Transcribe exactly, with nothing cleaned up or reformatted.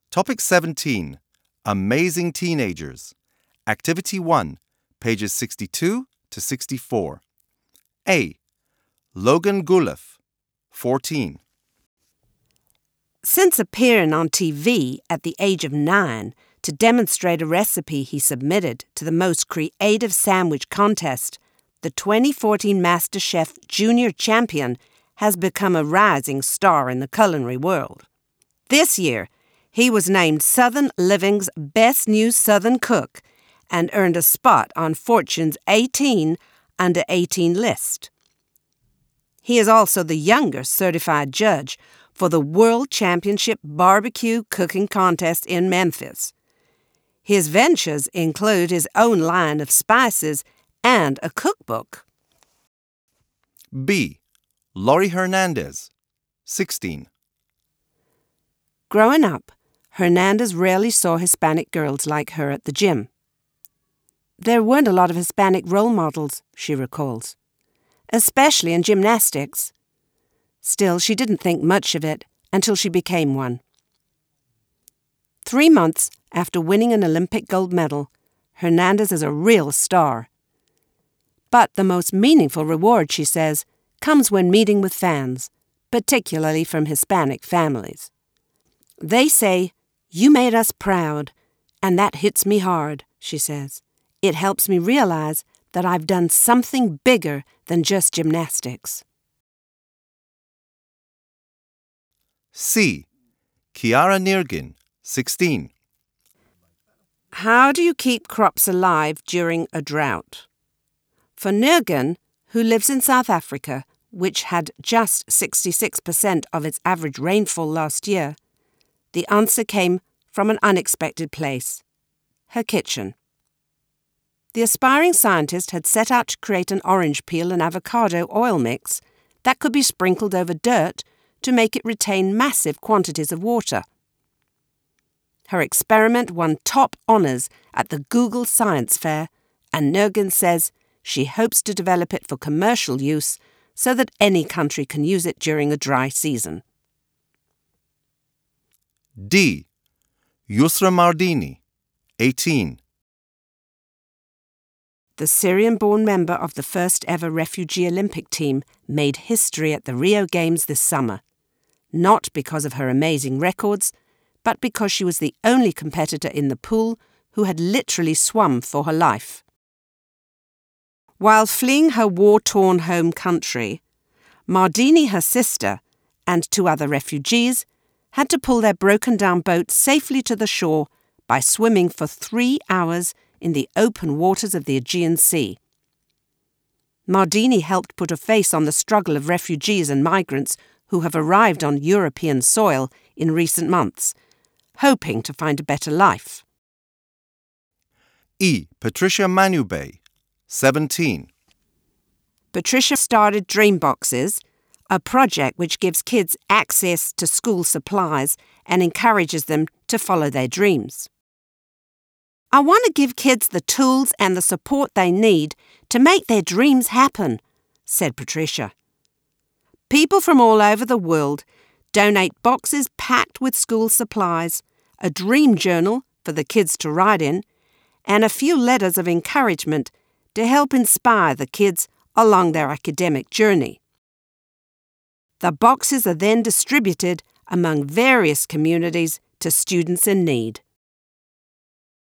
Topic seventeen. Amazing Teenagers. Activity one, pages sixty-two to sixty-four. A. Logan Gulev, fourteen. Since appearing on T V at the age of nine to demonstrate a recipe he submitted to the most creative sandwich contest, the twenty fourteen MasterChef Junior Champion has become a rising star in the culinary world. This year, he was named Southern Living's Best New Southern Cook and earned a spot on Fortune's eighteen under eighteen list. He is also the youngest certified judge for the World Championship Barbecue Cooking Contest in Memphis. His ventures include his own line of spices and a cookbook. B. Laurie Hernandez, sixteen. Growing up, Hernandez rarely saw Hispanic girls like her at the gym. There weren't a lot of Hispanic role models, she recalls, especially in gymnastics. Still, she didn't think much of it until she became one. Three months after winning an Olympic gold medal, Hernandez is a real star. But the most meaningful reward, she says, comes when meeting with fans, particularly from Hispanic families. They say, "You made us proud, and that hits me hard," she says. "It helps me realize that I've done something bigger than just gymnastics." C. Kiara Nirgin, sixteen. How do you keep crops alive during a drought? For Nirgin, who lives in South Africa, which had just sixty-six percent of its average rainfall last year, the answer came from an unexpected place: her kitchen. The aspiring scientist had set out to create an orange peel and avocado oil mix that could be sprinkled over dirt to make it retain massive quantities of water. Her experiment won top honours at the Google Science Fair, and Nirgin says she hopes to develop it for commercial use so that any country can use it during a dry season. D. Yusra Mardini, eighteen. The Syrian-born member of the first ever refugee Olympic team made history at the Rio Games this summer, not because of her amazing records, but because she was the only competitor in the pool who had literally swum for her life. While fleeing her war-torn home country, Mardini, her sister, and two other refugees had to pull their broken-down boat safely to the shore by swimming for three hours in the open waters of the Aegean Sea. Mardini helped put a face on the struggle of refugees and migrants who have arrived on European soil in recent months, hoping to find a better life. E. Patricia Manubay, seventeen. Patricia started Dream Boxes, a project which gives kids access to school supplies and encourages them to follow their dreams. "I want to give kids the tools and the support they need to make their dreams happen," said Patricia. People from all over the world donate boxes packed with school supplies, a dream journal for the kids to write in, and a few letters of encouragement to help inspire the kids along their academic journey. The boxes are then distributed among various communities to students in need.